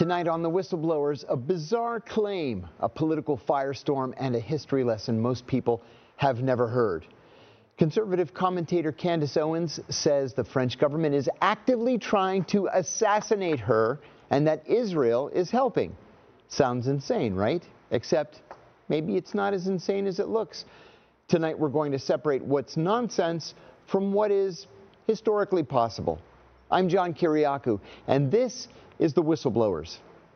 Tonight on The Whistleblowers, a bizarre claim, a political firestorm, and a history lesson most people have never heard. Conservative commentator Candace Owens says the French government is actively trying to assassinate her and that Israel is helping. Sounds insane, right? Except maybe it's not as insane as it looks. Tonight we're going to separate what's nonsense from what is historically possible. I'm John Kiriakou, and this is The Whistleblowers.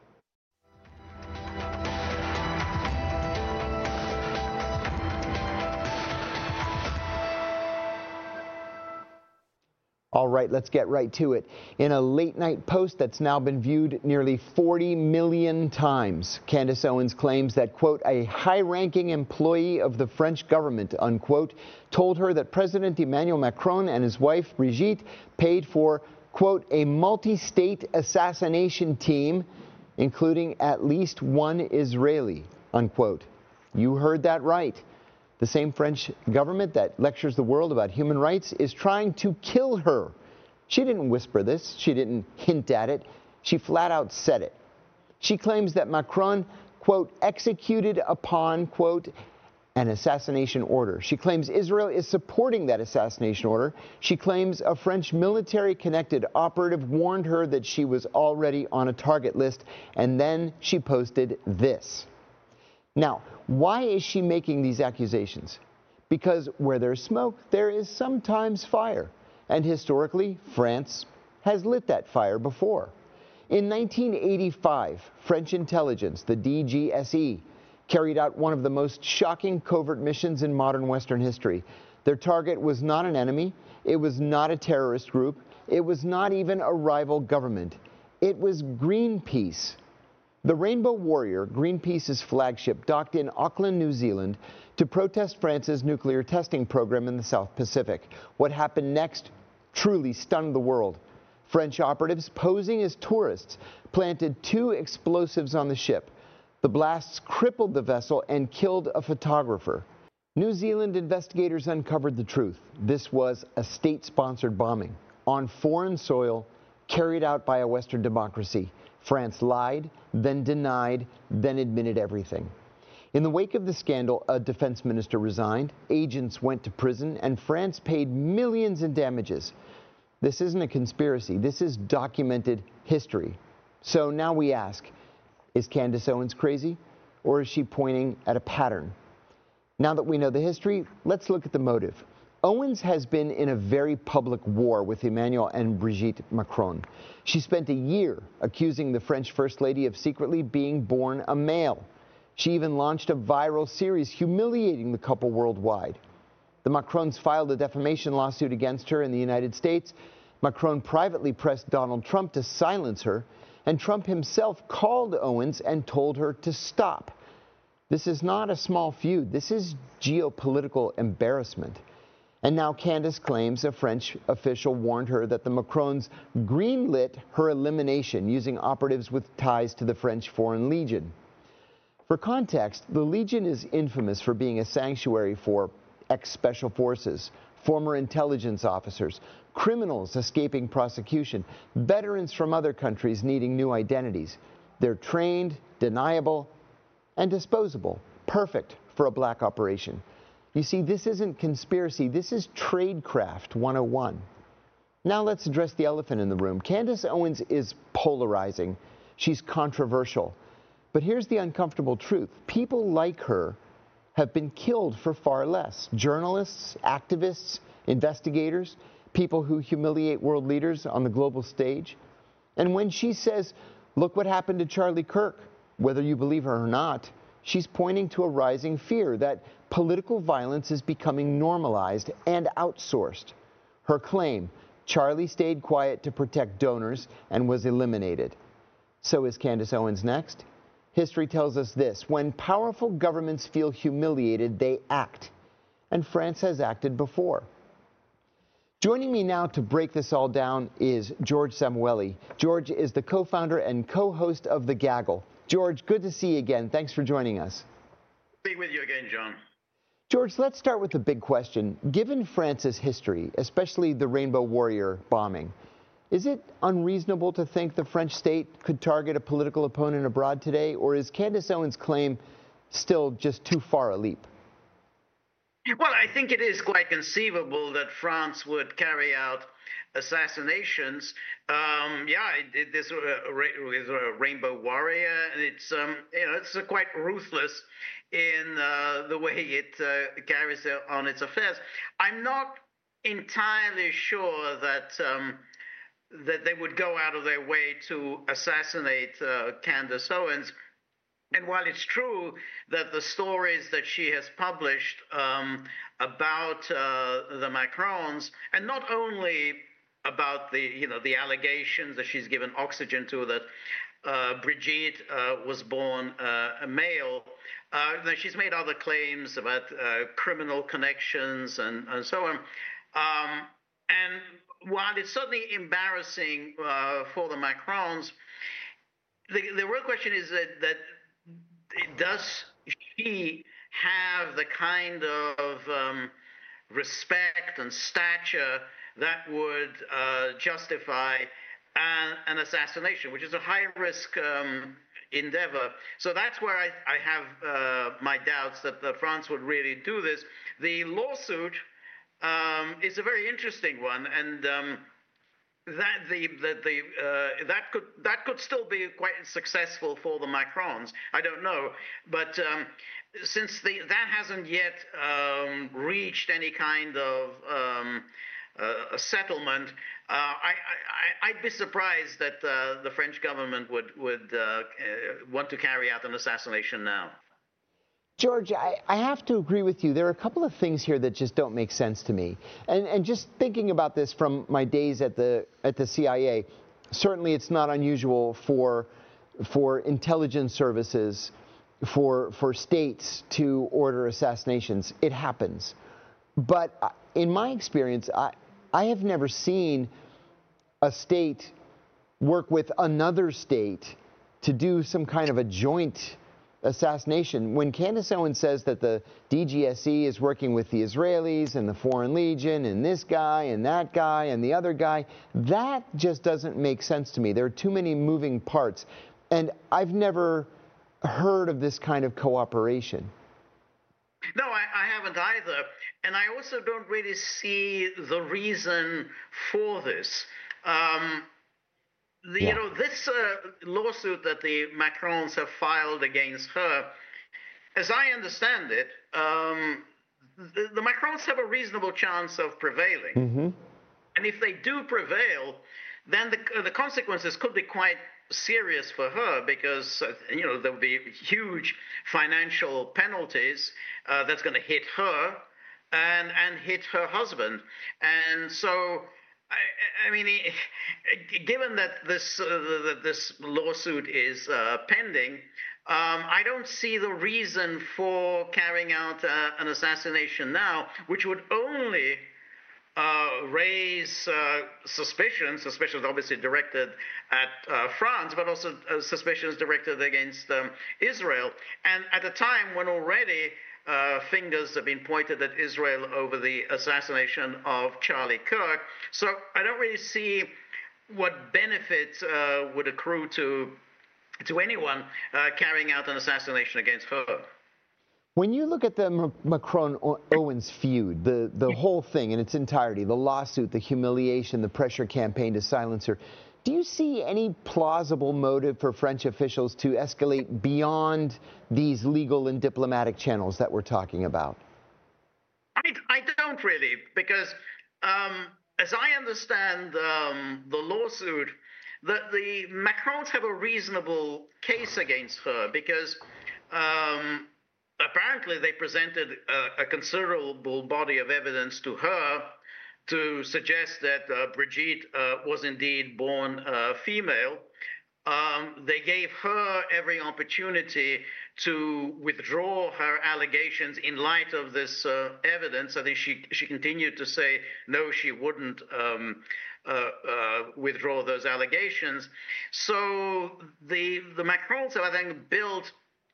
All right, let's get right to it. In a late-night post that's now been viewed nearly 40 million times, Candace Owens claims that, quote, a high-ranking employee of the French government, unquote, told her that President Emmanuel Macron and his wife, Brigitte, paid for, quote, a multi-state assassination team, including at least one Israeli, unquote. You heard that right. The same French government that lectures the world about human rights is trying to kill her. She didn't whisper this. She didn't hint at it. She flat out said it. She claims that Macron, quote, executed upon, quote, an assassination order. She claims Israel is supporting that assassination order. She claims a French military-connected operative warned her that she was already on a target list, and then she posted this. Now, why is she making these accusations? Because where there's smoke, there is sometimes fire. And historically, France has lit that fire before. In 1985, French intelligence, the DGSE, carried out one of the most shocking covert missions in modern Western history. Their target was not an enemy. It was not a terrorist group. It was not even a rival government. It was Greenpeace. The Rainbow Warrior, Greenpeace's flagship, docked in Auckland, New Zealand, to protest France's nuclear testing program in the South Pacific. What happened next truly stunned the world. French operatives, posing as tourists, planted 2 explosives on the ship. The blasts crippled the vessel and killed a photographer. New Zealand investigators uncovered the truth. This was a state-sponsored bombing on foreign soil carried out by a Western democracy. France lied, then denied, then admitted everything. In the wake of the scandal, a defense minister resigned, agents went to prison, and France paid millions in damages. This isn't a conspiracy. This is documented history. So now we ask, is Candace Owens crazy, or is she pointing at a pattern? Now that we know the history, let's look at the motive. Owens has been in a very public war with Emmanuel and Brigitte Macron. She spent a year accusing the French First Lady of secretly being born a male. She even launched a viral series humiliating the couple worldwide. The Macrons filed a defamation lawsuit against her in the United States. Macron privately pressed Donald Trump to silence her, and Trump himself called Owens and told her to stop. This is not a small feud. This is geopolitical embarrassment. And now Candace claims a French official warned her that the Macrons greenlit her elimination using operatives with ties to the French Foreign Legion. For context, the Legion is infamous for being a sanctuary for ex-special forces, former intelligence officers, criminals escaping prosecution, veterans from other countries needing new identities. They're trained, deniable, and disposable. Perfect for a black operation. You see, this isn't conspiracy, this is tradecraft 101. Now let's address the elephant in the room. Candace Owens is polarizing. She's controversial. But here's the uncomfortable truth. People like her have been killed for far less. Journalists, activists, investigators, people who humiliate world leaders on the global stage. And when she says, look what happened to Charlie Kirk, whether you believe her or not, she's pointing to a rising fear that political violence is becoming normalized and outsourced. Her claim, Charlie stayed quiet to protect donors and was eliminated. So is Candace Owens next? History tells us this: when powerful governments feel humiliated, they act. And France has acted before. Joining me now to break this all down is George Samueli. George is the co-founder and co-host of The Gaggle. George, good to see you again. Thanks for joining us. Be with you again, John. George, let's start with the big question. Given France's history, especially the Rainbow Warrior bombing, Is it unreasonable to think the French state could target a political opponent abroad today, or is Candace Owens' claim still just too far a leap? Well, I think it is quite conceivable that France would carry out assassinations. Yeah, it did this with a Rainbow Warrior, and it's it's quite ruthless in the way it carries on its affairs. I'm not entirely sure that they would go out of their way to assassinate Candace Owens. And while it's true that the stories that she has published about the Macrons, and not only about the allegations that she's given oxygen to, that Brigitte was born a male, she's made other claims about criminal connections and so on. And while it's certainly embarrassing for the Macrons, the real question is that does she have the kind of respect and stature that would justify an assassination, which is a high-risk endeavor? So that's where I have my doubts that France would really do this. The lawsuit is a very interesting one, and that could still be quite successful for the Macrons. I don't know, but since that hasn't yet reached any kind of a settlement, I'd be surprised that the French government would want to carry out an assassination now. George, I have to agree with you. There are a couple of things here that just don't make sense to me. And just thinking about this from my days at the CIA, certainly it's not unusual for intelligence services, for states to order assassinations. It happens. But in my experience, I have never seen a state work with another state to do some kind of a joint assassination. When Candace Owens says that the DGSE is working with the Israelis and the Foreign Legion and this guy and that guy and the other guy, that just doesn't make sense to me. There are too many moving parts. And I've never heard of this kind of cooperation. No, I haven't either. And I also don't really see the reason for this. This lawsuit that the Macrons have filed against her, as I understand it, the Macrons have a reasonable chance of prevailing. Mm-hmm. And if they do prevail, then the consequences could be quite serious for her, because there'll be huge financial penalties that's going to hit her and hit her husband. And so I mean, given that this lawsuit is pending, I don't see the reason for carrying out an assassination now, which would only raise suspicions obviously directed at France, but also suspicions directed against Israel. And at a time when already fingers have been pointed at Israel over the assassination of Charlie Kirk. So I don't really see what benefit would accrue to anyone carrying out an assassination against her. When you look at the Macron-Owens feud, the whole thing in its entirety, the lawsuit, the humiliation, the pressure campaign to silence her, do you see any plausible motive for French officials to escalate beyond these legal and diplomatic channels that we're talking about? I don't really, because as I understand the lawsuit, the Macrons have a reasonable case against her, because apparently they presented a considerable body of evidence to her to suggest that Brigitte was indeed born female. They gave her every opportunity to withdraw her allegations in light of this evidence. I think she continued to say no, she wouldn't withdraw those allegations. So the Macrons have, I think, built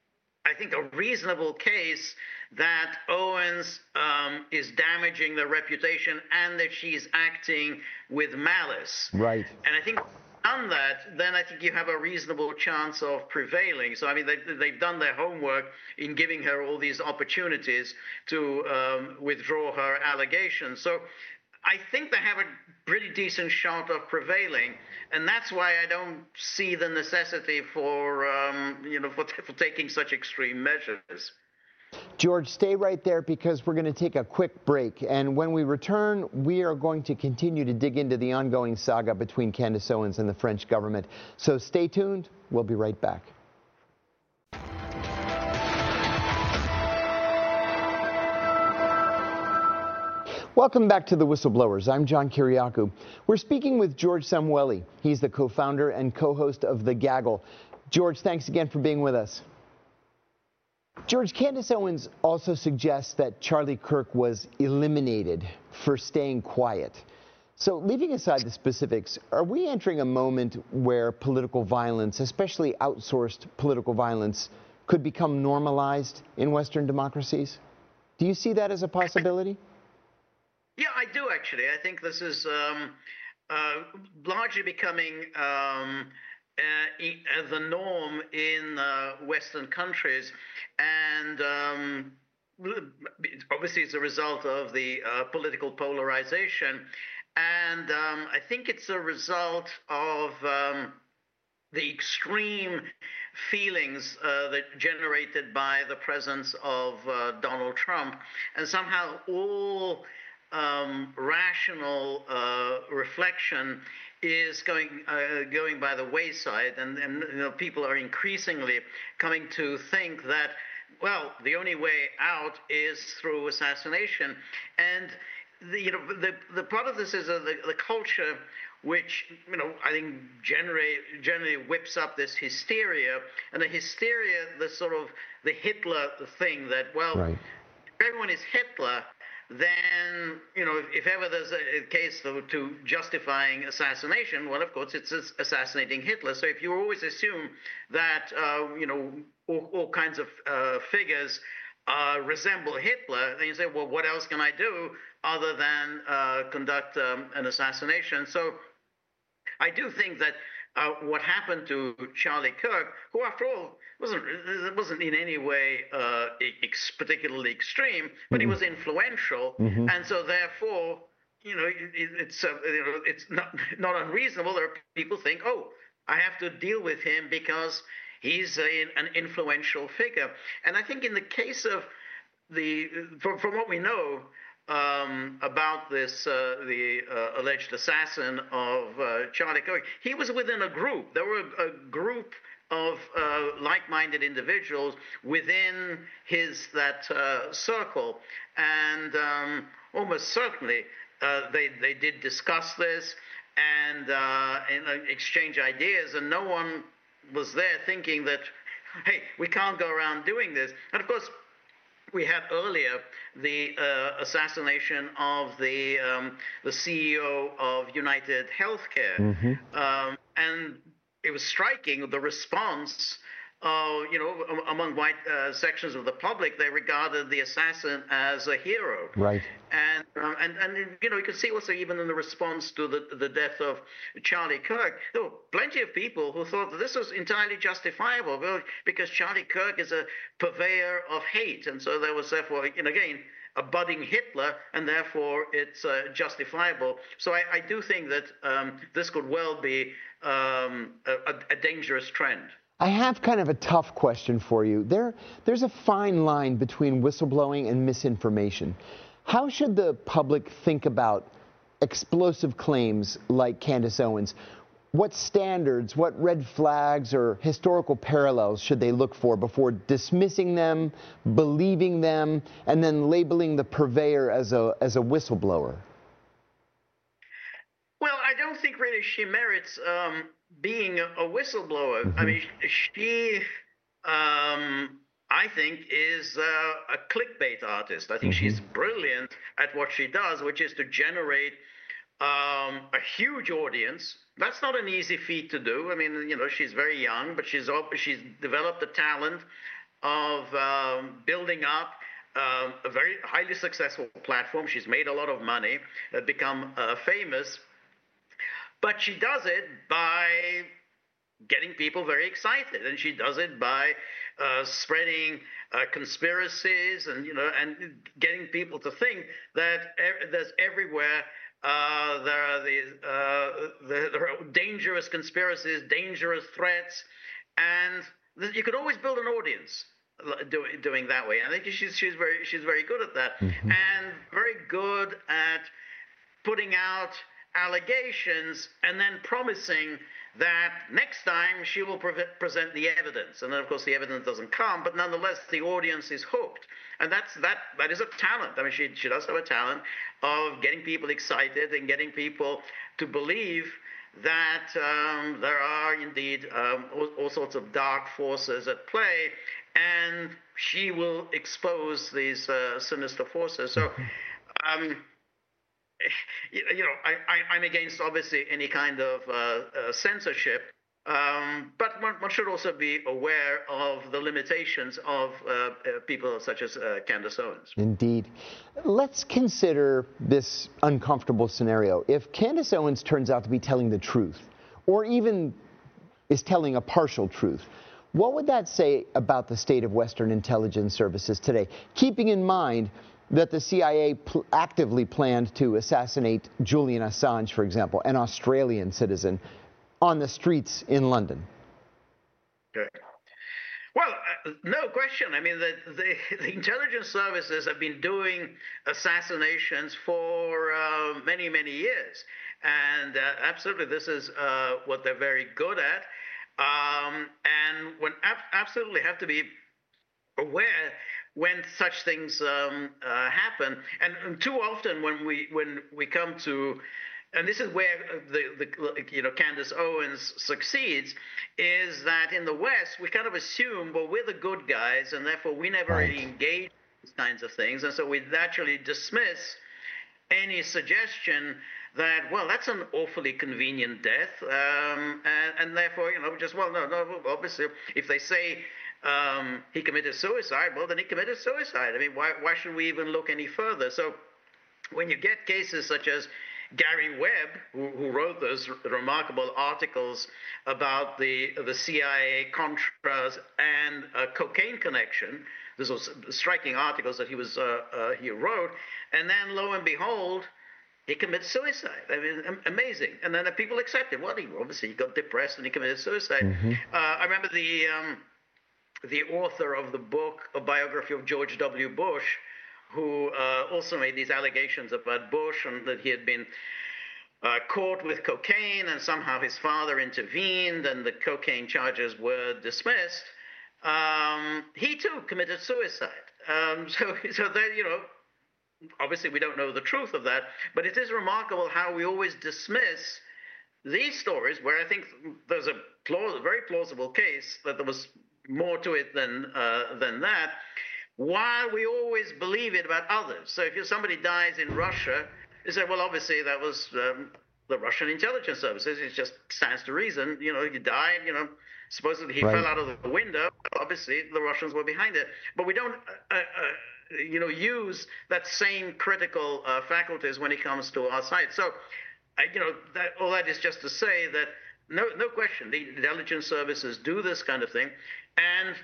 I think, a reasonable case that Owens is damaging the reputation and that she's acting with malice. Right. And I think done that, then I think you have a reasonable chance of prevailing. So, I mean, they've done their homework in giving her all these opportunities to withdraw her allegations. So I think they have a pretty decent shot of prevailing, and that's why I don't see the necessity for for taking such extreme measures. George, stay right there because we're going to take a quick break. And when we return, we are going to continue to dig into the ongoing saga between Candace Owens and the French government. So stay tuned. We'll be right back. Welcome back to The Whistleblowers. I'm John Kiriakou. We're speaking with George Samueli. He's the co-founder and co-host of The Gaggle. George, thanks again for being with us. George, Candace Owens also suggests that Charlie Kirk was eliminated for staying quiet. So leaving aside the specifics, are we entering a moment where political violence, especially outsourced political violence, could become normalized in Western democracies? Do you see that as a possibility? Yeah, I do, actually. I think this is largely becoming the norm in Western countries, and obviously it's a result of the political polarization, and I think it's a result of the extreme feelings that generated by the presence of Donald Trump, and somehow all rational reflection is going by the wayside, and people are increasingly coming to think that, well, the only way out is through assassination. And the part of this is the culture, which I think generally whips up this hysteria, and the hysteria, the Hitler thing that, well, right, if everyone is Hitler, then, if ever there's a case to justifying assassination, well, of course, it's assassinating Hitler. So if you always assume that, all kinds of figures resemble Hitler, then you say, well, what else can I do other than conduct an assassination? So I do think that what happened to Charlie Kirk, who, after all, wasn't in any way particularly extreme, but he was influential, and so therefore, it's not unreasonable. There are people who think, oh, I have to deal with him because he's an influential figure. And I think in the case of from what we know about this, the alleged assassin of Charlie Kirk, he was within a group. There were a group of like-minded individuals within that circle, and almost certainly they did discuss this and exchange ideas, and no one was there thinking that, hey, we can't go around doing this. And of course, we had earlier the assassination of the CEO of United Healthcare, and it was striking, the response. Among white sections of the public, they regarded the assassin as a hero. Right. And you can see also even in the response to the death of Charlie Kirk, there were plenty of people who thought that this was entirely justifiable, because Charlie Kirk is a purveyor of hate, and so there was therefore, again, a budding Hitler, and therefore it's justifiable. So I do think that this could well be a dangerous trend. I have kind of a tough question for you. There's a fine line between whistleblowing and misinformation. How should the public think about explosive claims like Candace Owens? What standards, what red flags or historical parallels should they look for before dismissing them, believing them, and then labeling the purveyor as a whistleblower? Well, I don't think really she merits being a whistleblower. I mean, she, I think, is a clickbait artist. I think she's brilliant at what she does, which is to generate a huge audience. That's not an easy feat to do. I mean, she's very young, but she's developed a talent of building up a very highly successful platform. She's made a lot of money, become famous, but she does it by getting people very excited, and she does it by spreading conspiracies, and and getting people to think that there's everywhere there are dangerous conspiracies, dangerous threats, and you could always build an audience doing that way. I think she's very good at that, and very good at putting out allegations and then promising that next time she will present the evidence. And then, of course, the evidence doesn't come, but nonetheless, the audience is hooked. And that is a talent. I mean, she does have a talent of getting people excited and getting people to believe that there are indeed all sorts of dark forces at play, and she will expose these sinister forces. So, I'm against, obviously, any kind of censorship, but one should also be aware of the limitations of people such as Candace Owens. Indeed. Let's consider this uncomfortable scenario. If Candace Owens turns out to be telling the truth, or even is telling a partial truth, what would that say about the state of Western intelligence services today, keeping in mind that the CIA actively planned to assassinate Julian Assange, for example, an Australian citizen, on the streets in London? Okay. Well, no question. I mean, the intelligence services have been doing assassinations for many, many years. And absolutely, this is what they're very good at. And when absolutely have to be aware when such things happen, and too often when we come to, and this is where Candace Owens succeeds, is that in the West we kind of assume, well, we're the good guys, and therefore we never really engage in these kinds of things, and so we naturally dismiss any suggestion that, well, that's an awfully convenient death, and therefore, just, well, no, obviously, if they say he committed suicide, well, then he committed suicide. I mean, why should we even look any further? So when you get cases such as Gary Webb, who wrote those remarkable articles about the CIA Contras and cocaine connection, those were striking articles that he wrote, and then lo and behold, he commits suicide. I mean, amazing. And then the people accept it. Well, he got depressed and he committed suicide. I remember the author of the book, a biography of George W. Bush, who also made these allegations about Bush, and that he had been caught with cocaine, and somehow his father intervened and the cocaine charges were dismissed. He too committed suicide. So there, obviously we don't know the truth of that, but it is remarkable how we always dismiss these stories where I think there's a very plausible case that there was more to it than that, while we always believe it about others. So if somebody dies in Russia, you say, well, obviously that was the Russian intelligence services. It just stands to reason. He died, supposedly he fell out of the window. Obviously the Russians were behind it. But we don't, use that same critical faculties when it comes to our side. So, all that is just to say that no question, the intelligence services do this kind of thing. And,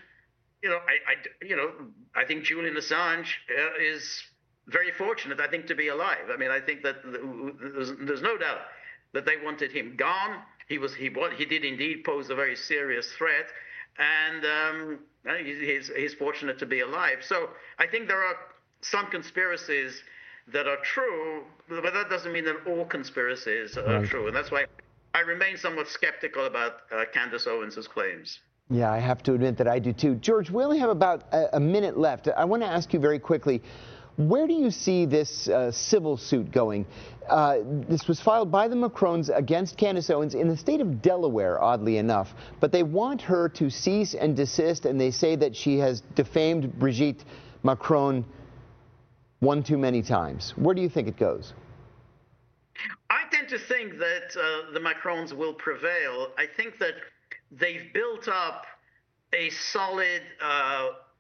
I think Julian Assange is very fortunate, I think, to be alive. I mean, I think that there's no doubt that they wanted him gone. He did indeed pose a very serious threat, and he's fortunate to be alive. So I think there are some conspiracies that are true, but that doesn't mean that all conspiracies are true, and that's why I remain somewhat skeptical about Candace Owens' claims. Yeah, I have to admit that I do too. George, we only have about a minute left. I want to ask you very quickly, where do you see this civil suit going? This was filed by the Macrons against Candace Owens in the state of Delaware, oddly enough. But they want her to cease and desist, and they say that she has defamed Brigitte Macron one too many times. Where do you think it goes? I tend to think that the Macrons will prevail. I think that they've built up a solid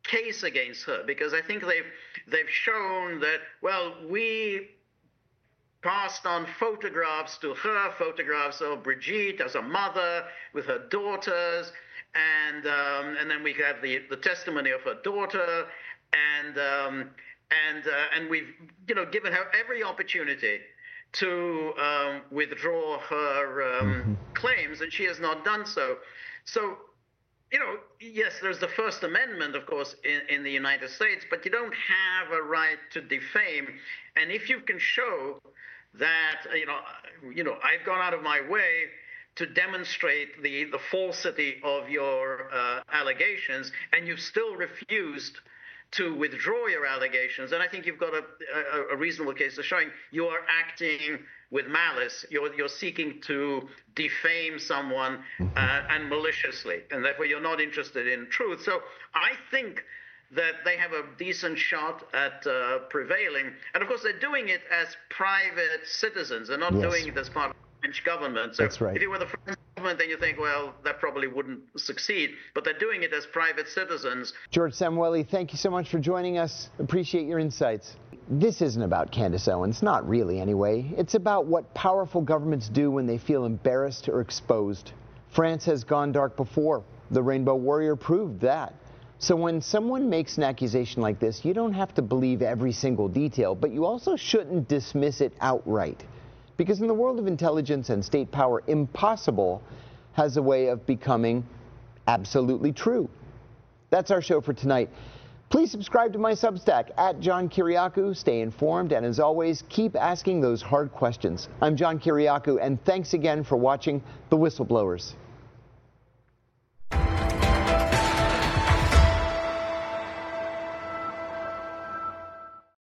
case against her, because I think they've shown that, well, we passed on photographs to her, photographs of Brigitte as a mother with her daughters, and then we have the testimony of her daughter, and we've given her every opportunity to withdraw her claims, and she has not done so. So, yes, there's the First Amendment, of course, in the United States, but you don't have a right to defame. And if you can show that, I've gone out of my way to demonstrate the falsity of your allegations, and you've still refused to withdraw your allegations, and I think you've got a reasonable case of showing you are acting with malice. You're seeking to defame someone and maliciously, and therefore you're not interested in truth. So I think that they have a decent shot at prevailing. And of course, they're doing it as private citizens. They're not doing it as part of the French government. So That's right. If you were the French government, then you think, well, that probably wouldn't succeed. But they're doing it as private citizens. George Samueli, thank you so much for joining us. Appreciate your insights. This isn't about Candace Owens, not really anyway. It's about what powerful governments do when they feel embarrassed or exposed. France has gone dark before. The Rainbow Warrior proved that. So when someone makes an accusation like this, you don't have to believe every single detail, but you also shouldn't dismiss it outright. Because in the world of intelligence and state power, impossible has a way of becoming absolutely true. That's our show for tonight. Please subscribe to my Substack at John Kiriakou. Stay informed, and as always, keep asking those hard questions. I'm John Kiriakou, and thanks again for watching The Whistleblowers.